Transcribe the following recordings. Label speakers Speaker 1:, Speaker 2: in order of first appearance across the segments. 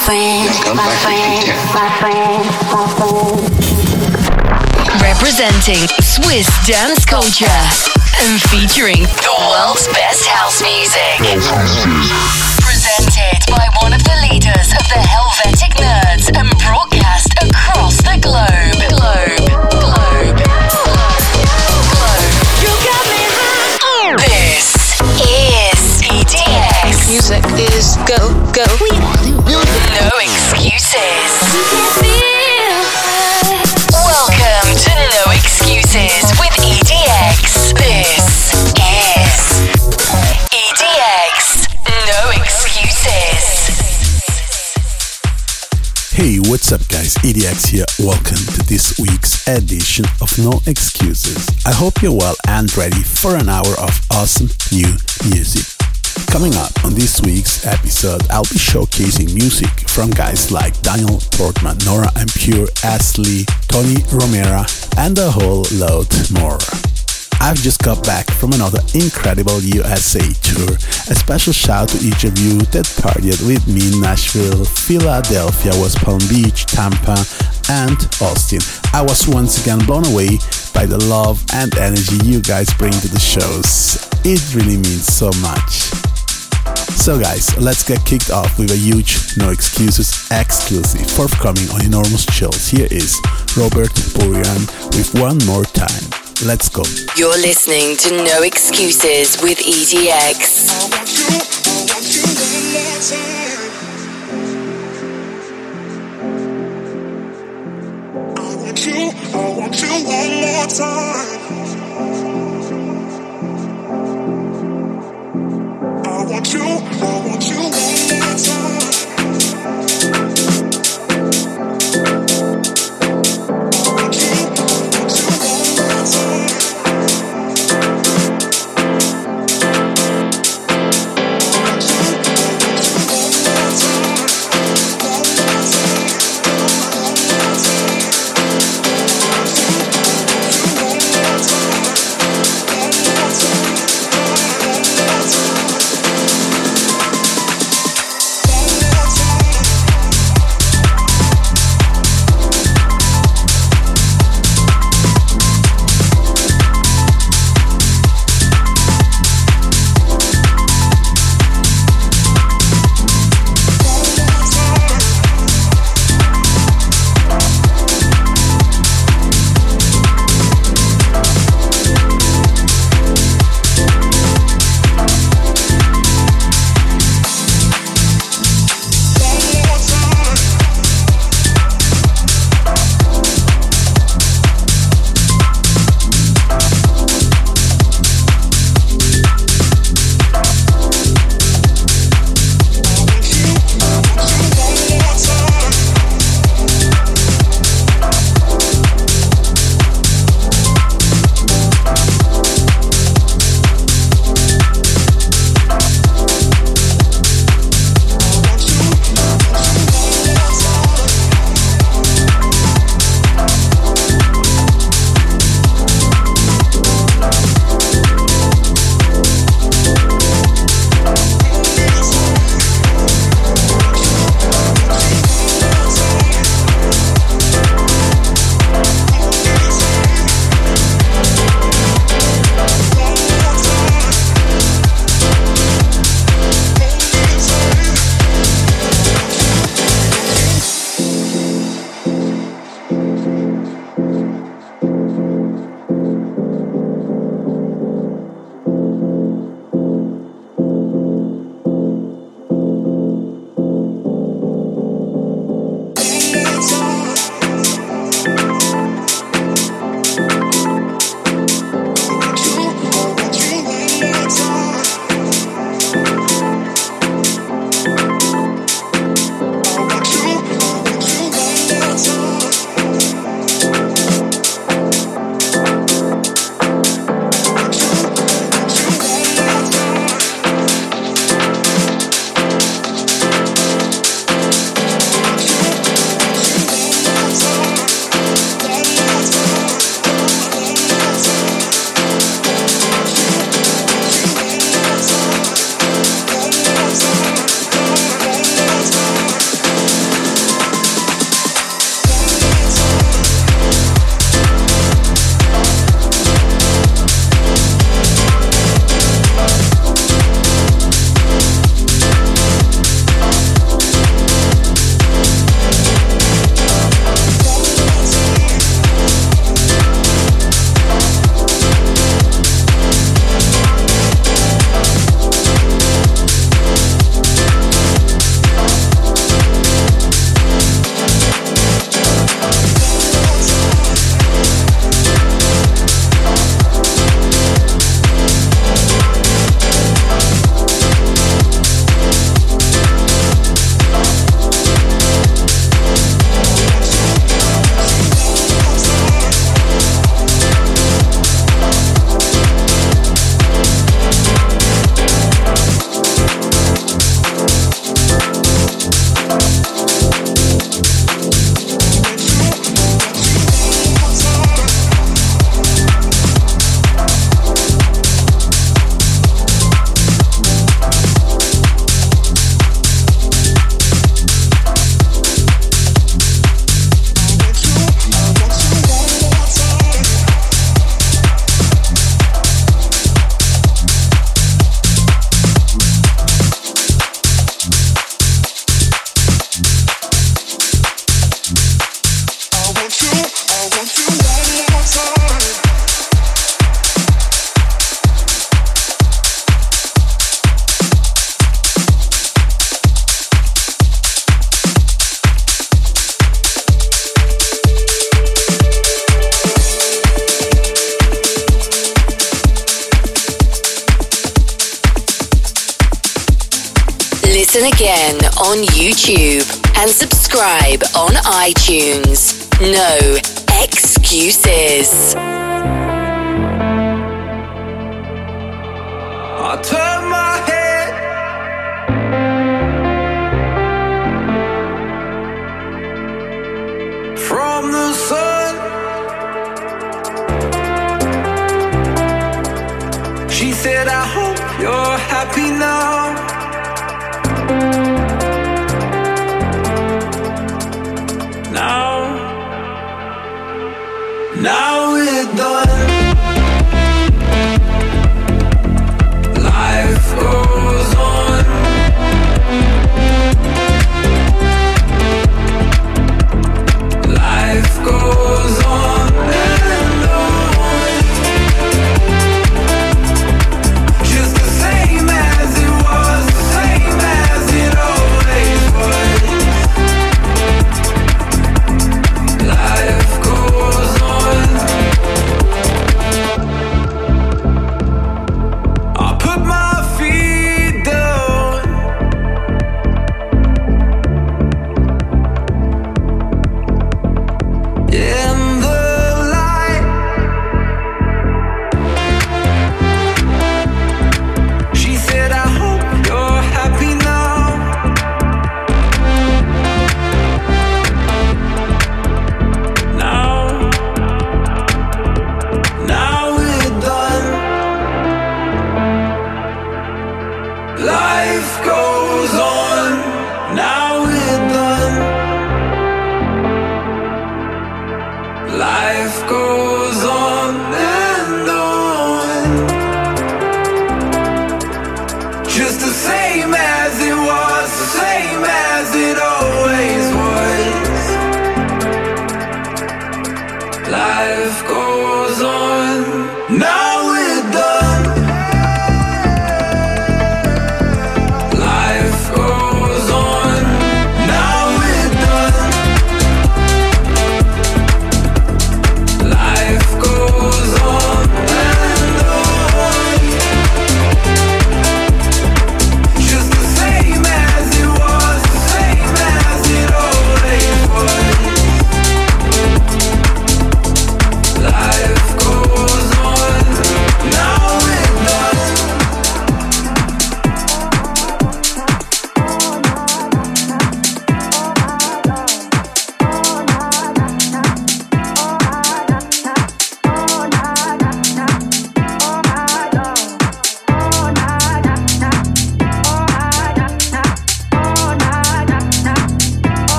Speaker 1: Representing Swiss dance culture and featuring the world's best house music. Presented by one of the leaders of the Helvetic Nerds and broadcast across the globe. You got me high. This is EDX.
Speaker 2: Music is go.
Speaker 1: No excuses. Welcome to No Excuses with EDX. This is EDX. No Excuses.
Speaker 3: Hey, what's up guys? EDX here. Welcome to this week's edition of No Excuses. I hope you're well and ready for an hour of awesome new music. Coming up on this week's episode, I'll be showcasing music from guys like Daniel Portman, Nora En Pure, Astley, Tony Romera, and a whole load more. I've just got back from another incredible USA tour. A special shout to each of you that partied with me in Nashville, Philadelphia, West Palm Beach, Tampa, and Austin. I was once again blown away by the love and energy you guys bring to the shows. It really means so much. So guys, let's get kicked off with a huge No Excuses exclusive forthcoming on Enormous Chills. Here is Robert Burian with One More Time. Let's go.
Speaker 1: You're listening to No Excuses with EDX.
Speaker 4: I want you one more time. I want you one more time.
Speaker 1: Listen again on YouTube and subscribe on iTunes. No excuses.
Speaker 2: I turn my head from the sun. She said, I hope you're happy now. Now we're done. Life goes on. Life goes on and on. Just the same as it was.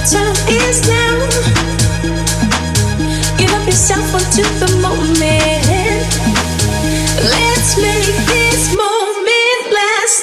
Speaker 5: time is now. Give up yourself onto the moment. Let's make this moment last.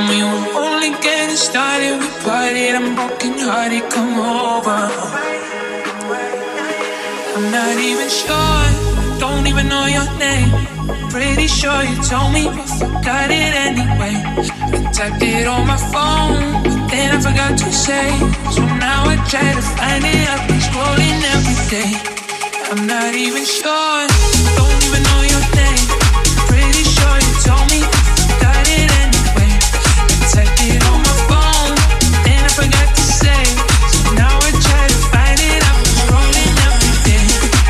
Speaker 2: We were only getting started, we partied, I'm broken hearted, come over. I'm not even sure, don't even know your name. Pretty sure you told me, but forgot it anyway. I typed it on my phone, but then I forgot to say. So now I try to find it, I've been scrolling every day. I'm not even sure, don't even know your name. Pretty sure you told me, forgot it anyway. I typed it on my phone, then I forgot to say. So now I try to find it, I've been scrolling every day.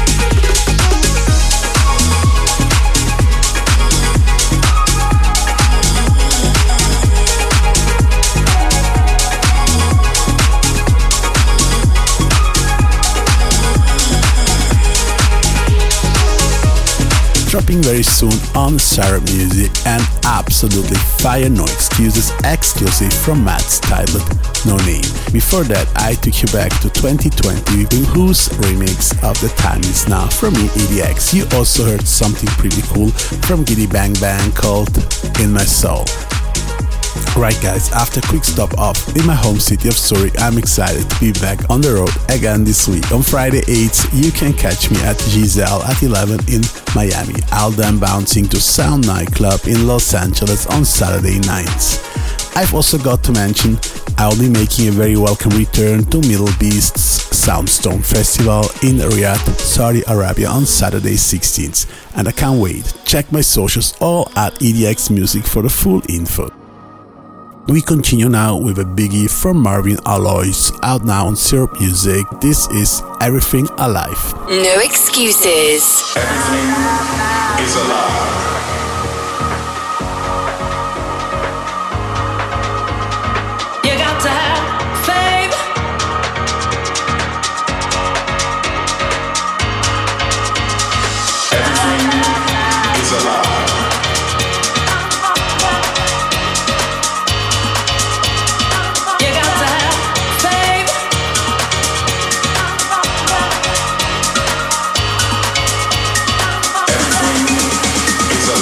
Speaker 3: Dropping very soon on Sarah Music, and absolutely fire No Excuses exclusive from Matt's titled No Name. Before that, I took you back to 2020 with whose remix of The Time Is Now from me, EDX. You also heard something pretty cool from Giddy Bang Bang called In My Soul. Right guys, after a quick stop off in my home city of Surrey, I'm excited to be back on the road again this week. On Friday 8th, you can catch me at Giselle at 11 in Miami. I'll then bouncing to Sound Nightclub in Los Angeles on Saturday 9th. I've also got to mention I'll be making a very welcome return to Middle Beast's Soundstone Festival in Riyadh, Saudi Arabia on Saturday 16th. And I can't wait. Check my socials all at EDX Music for the full info. We continue now with a biggie from Marvin Alois, out now on Syrup Music. This is Everything Alive.
Speaker 1: No excuses.
Speaker 4: Everything is alive.
Speaker 5: You got to have faith.
Speaker 4: Everything is alive.
Speaker 5: You got to have faith.
Speaker 4: Everything is alive.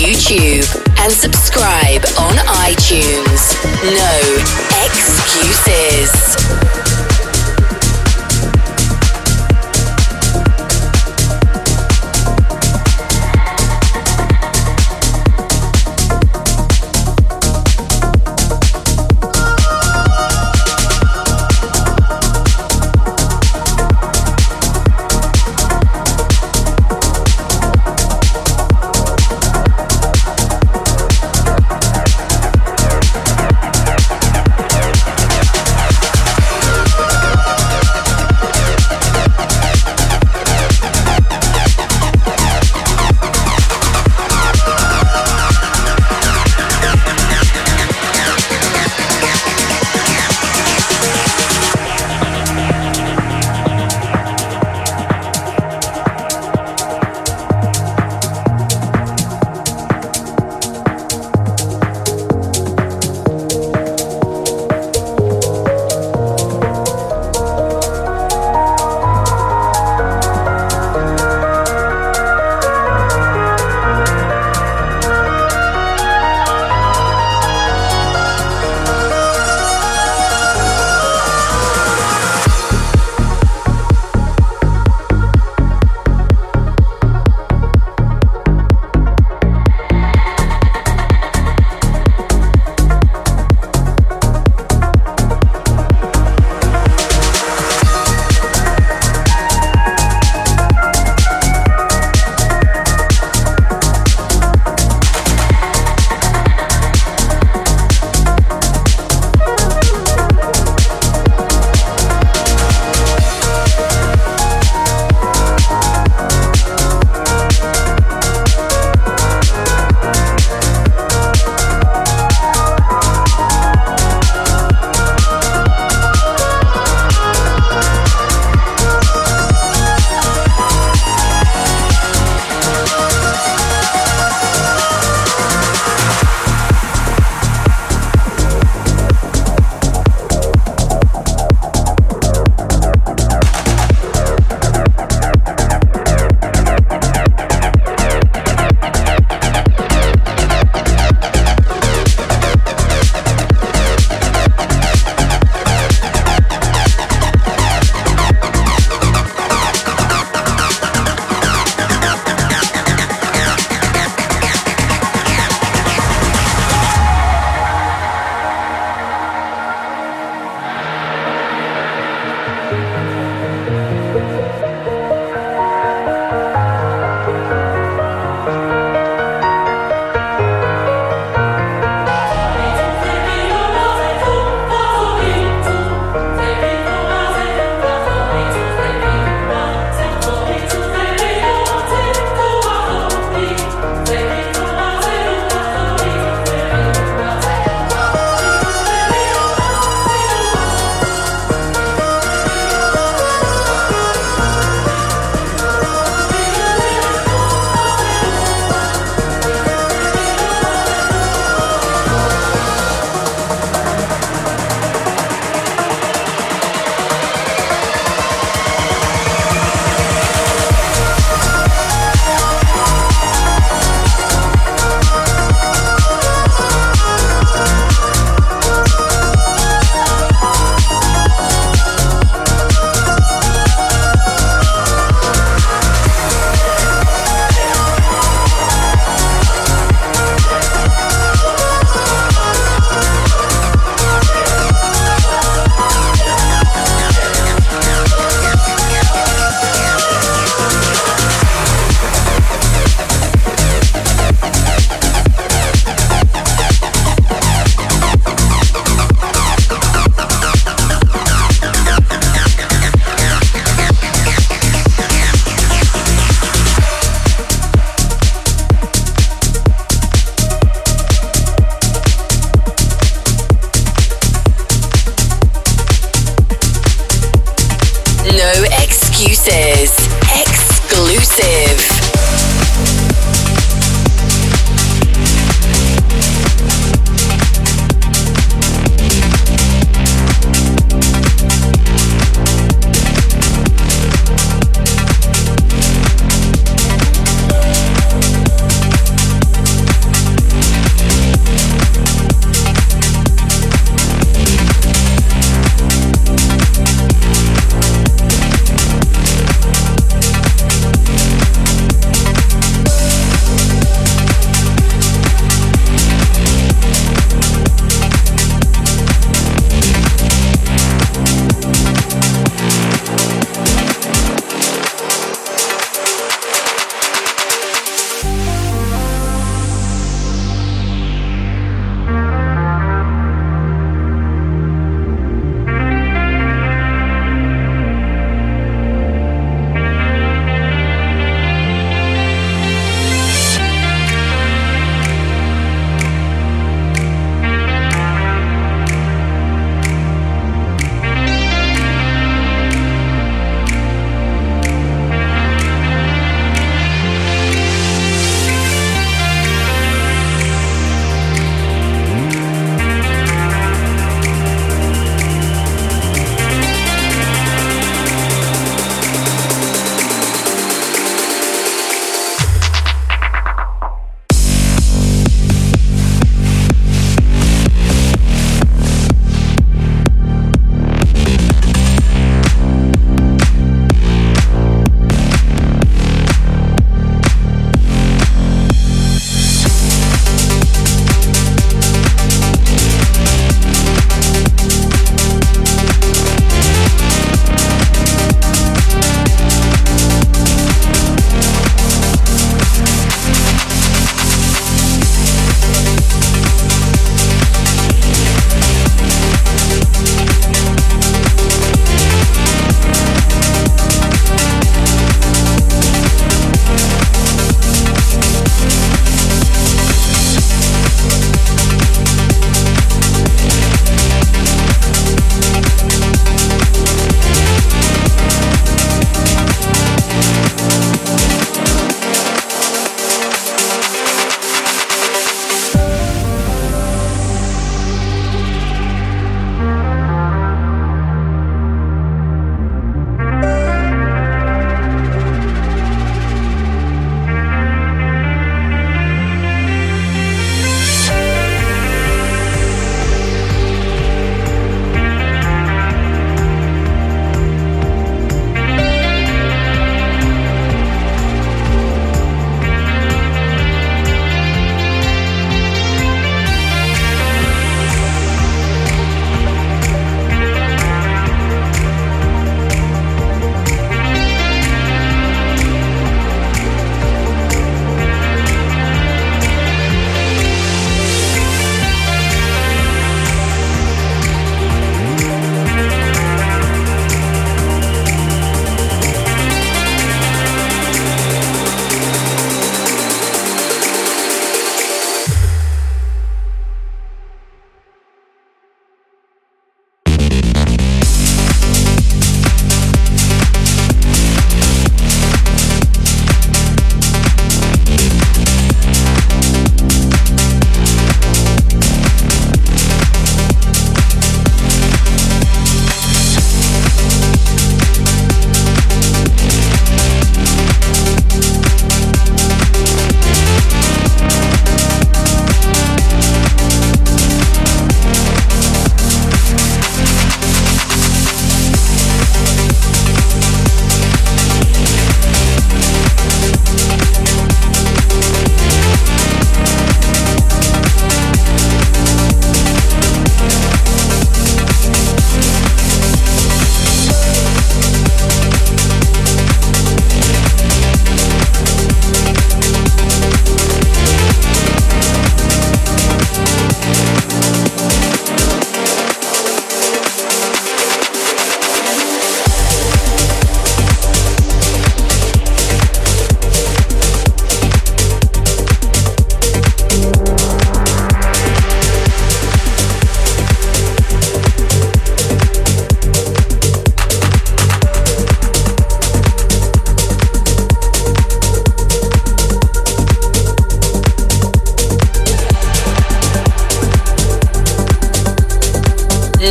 Speaker 1: YouTube and subscribe on iTunes. No excuses.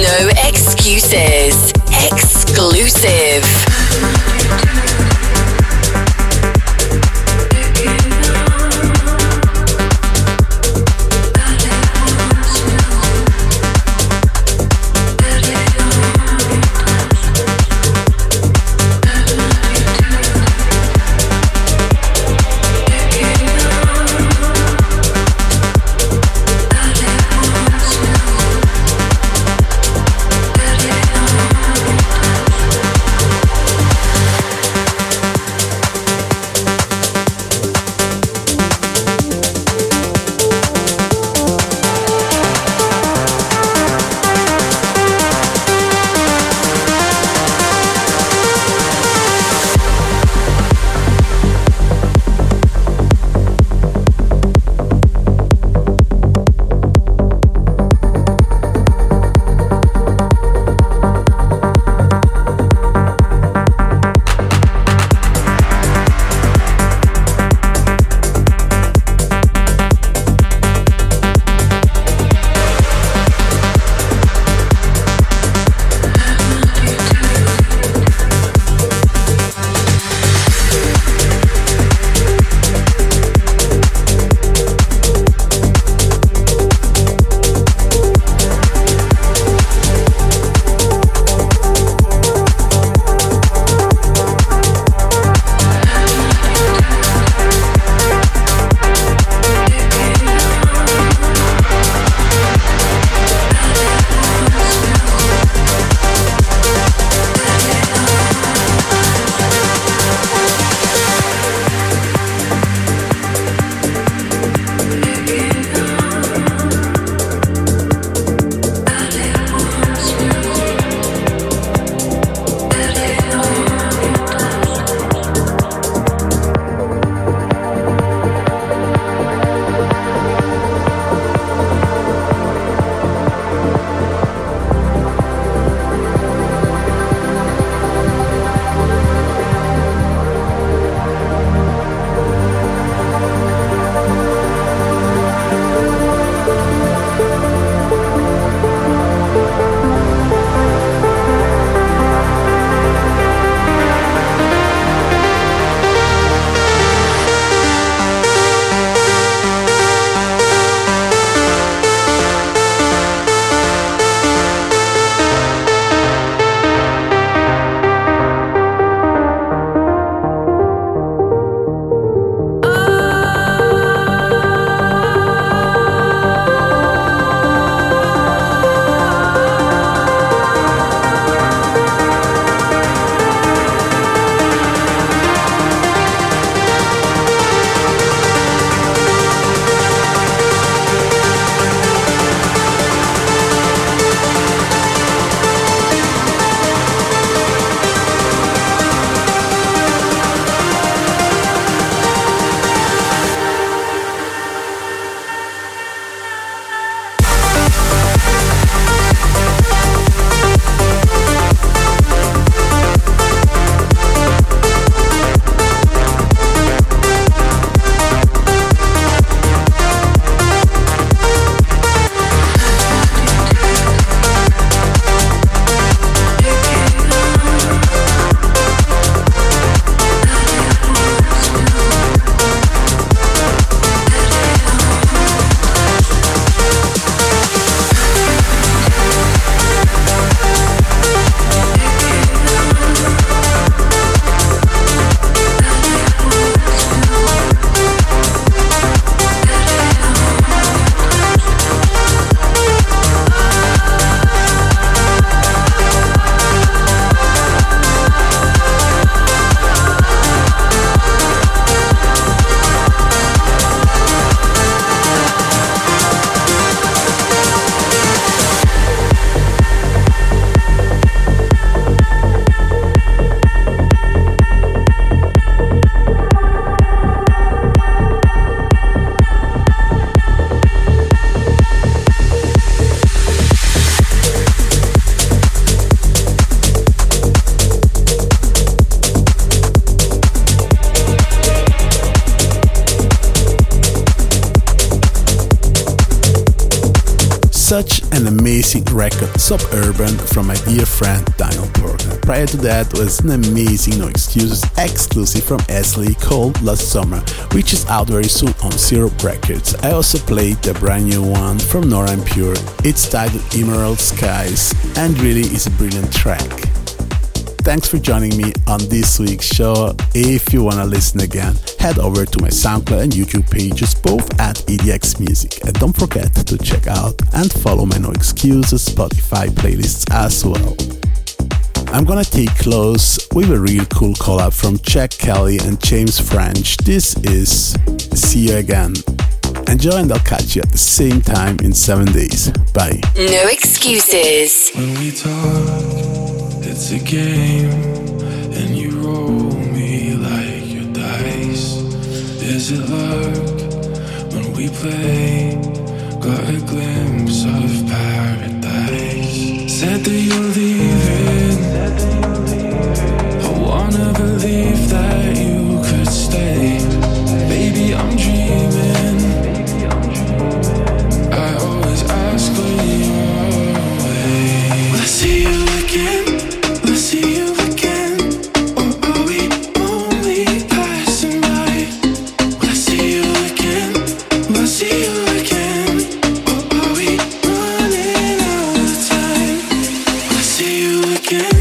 Speaker 1: No excuses. Exclusive.
Speaker 3: Such an amazing record, Suburban, from my dear friend Daniel Portner. Prior to that was an amazing No Excuses exclusive from Esley called Last Summer, which is out very soon on Syrup Records. I also played the brand new one from Nora En Pure. It's titled Emerald Skies and really is a brilliant track. Thanks for joining me on this week's show. If you wanna listen again, head over to my SoundCloud and YouTube pages, both at EDX Music. And don't forget to check out and follow my No Excuses Spotify playlists as well. I'm gonna take close with a real cool collab from Jack Kelly and James French. This is See You Again. Enjoy, and I'll catch you at the same time in 7 days. Bye.
Speaker 1: No Excuses.
Speaker 2: When we talk, it's a game, and you roll me like your dice. Is it luck when we play? Got a glimpse of paradise. Said that you're leaving. I wanna believe that you could stay. Baby, I'm dreaming. I always ask when you're away. Will I see you again? Will I see you again? Or are we only passing by? Will I see you again? Will I see you again? Or are we running out of time? Will I see you again?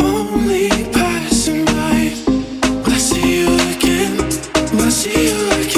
Speaker 2: See you again.